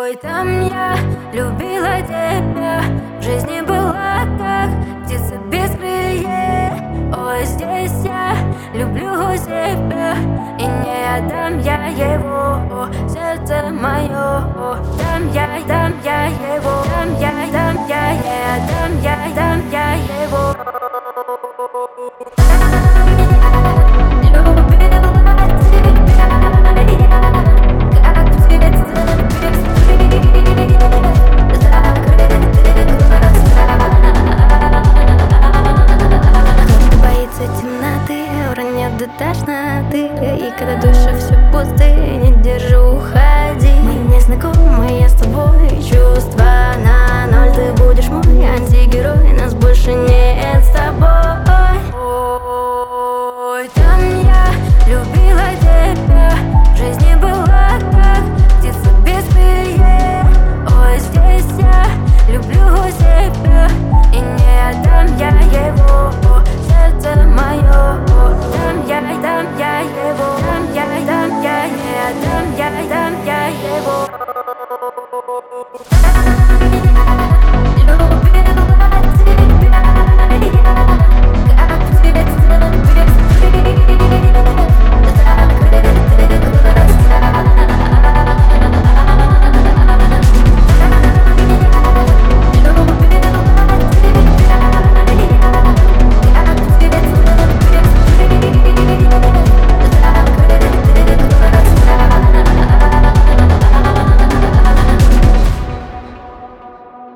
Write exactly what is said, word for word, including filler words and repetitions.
Ой, там я любила тебя, в жизни была как птица без крыльев. Ой, здесь я люблю себя, и не отдам я его, сердце мое. Там я, там я его, там я, там я, не отдам я, там я его. До тошноты, и когда душа все пустые, не держу, уходи. Мы не знакомы, я с тобой, чувства на ноль. Ты будешь мой антигерой, нас больше нет с тобой. Ой, там я любила тебя, в жизни была как птица без крыльев. Ой, здесь я люблю себя, и не отдам я его, сердце мое. Там я, там я его, там я, там я, не отдам я, там я его.